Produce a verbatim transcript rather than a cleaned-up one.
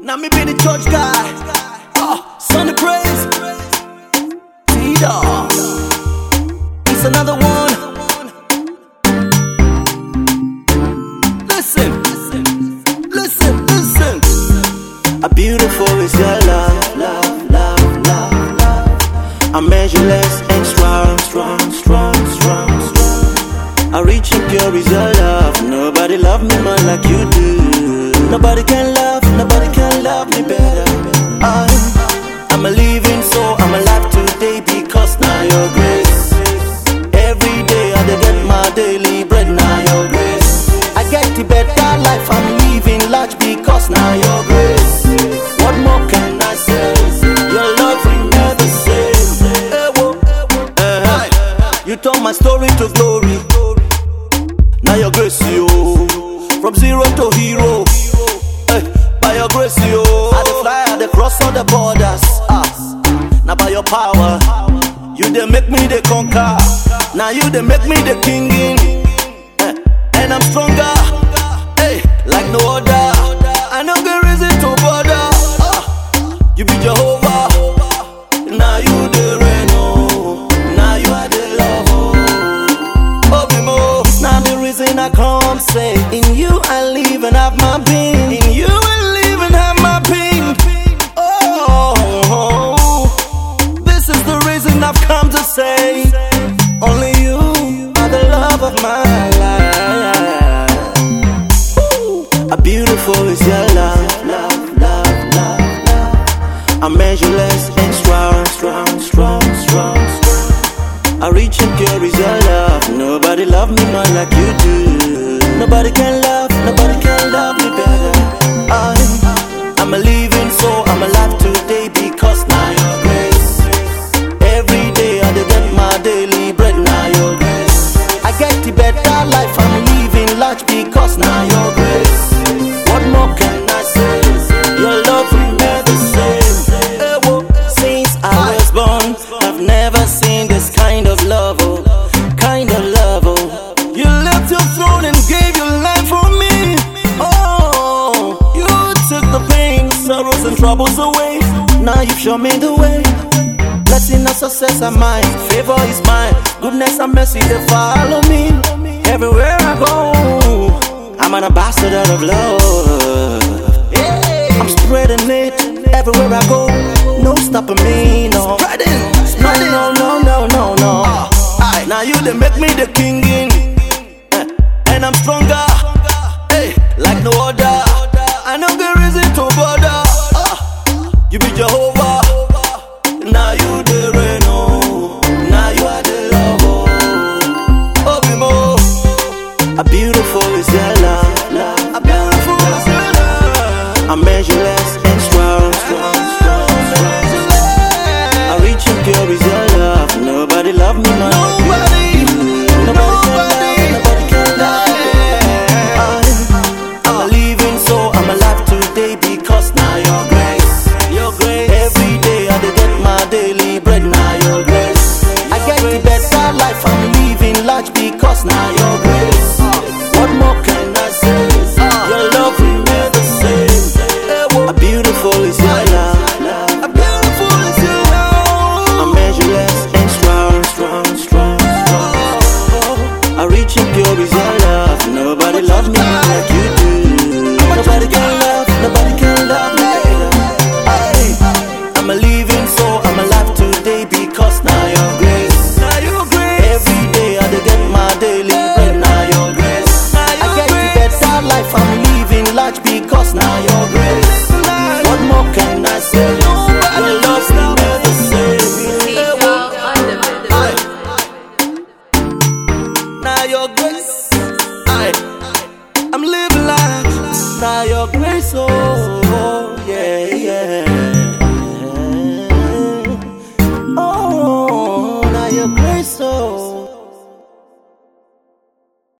Now me be the church guy. Oh, Sunday praise. T-Dog. It's another one. Listen, listen, listen. A beautiful is your love, love, love, love, love. I'm measureless and strong, strong, strong, strong, strong. I reach and pure is your love. Nobody love me more like you do. Nobody can love, nobody can love me better. I, I'm a living soul, I'm alive today because now your grace. Every day I dey get my daily bread, now your grace. I get the better life, I'm living large because now your grace. What more can I say? Your love remains the same. Uh-huh. You turn my story to glory. Now your grace, yo. From zero to hero. Hey, by your grace, yo. I dey fly, I dey cross all the borders. Ah, now by your power, you dey make me the conquer. Now you dey make me the king in. Hey, and I'm stronger. Hey, like no other. I no get reason to bother. Ah, you be Jehovah. Now you the reign, oh. Now you are the love, oh. Oh, be more. Now the reason I come say, in you I live and have my being. In you I live and have my being. Oh, this is the reason I've come to say, only you are the love of my life. Ooh, a beautiful is your love, love, love, love, love. I'm measureless and strong, strong, strong, strong, strong. I reach and pure is your love. Nobody love me more like you do. Nobody can love, nobody can love me better. I, I'm a living soul, I'm alive today because now your grace. Every day I dey get my daily bread, now your grace. I get the better life, I'm living large because now your grace. What more can I say? Your love remains the same. Since I was born, I've never seen this kind of love, oh, kind of love, oh. You left your throne and gave your life for me. Oh, you took the pain, sorrows and troubles away. Now you've shown me the way. Blessing and success are mine, favor is mine. Goodness and mercy, they follow me. Everywhere I go, I'm an ambassador of love. I'm spreading it everywhere I go. No stopping me, no. Spreading, spreading. No, no, no, no, no, no. Uh, now you they make me the king in, uh, and I'm stronger. Hey, like no other. I know the reason to bother. Uh, you be Jehovah. Now you the reign, oh. Now you are the love, oh. Oh, be more. A beautiful is your love, love. A beautiful is your love. I'm measureless and strong, strong, strong, strong. I reach and pure is your love. Nobody love me more. Nobody, nobody, nobody can love, nobody can love me. I, I'm a living soul, I'm alive today because now your grace, your grace. Every day I dey get my daily bread, now your grace. I get the better life, I'm living large because now your grace. What more can I say? Your love remains the same. A beautiful is your love, love. A beautiful is your love. I'm measureless and strong, strong, strong, strong. I reach and pure is your love. Nobody love me like you do. Nobody can love, nobody can love me better. I, I'm a living soul, I'm alive today because now your grace. Now your grace. Every day I dey get my daily bread, now your grace. I get the better life, I'm living large because now your grace. What more can I say? Your love remains the same. I, now your grace. I, I'm living large. Now your grace, oh yeah, yeah.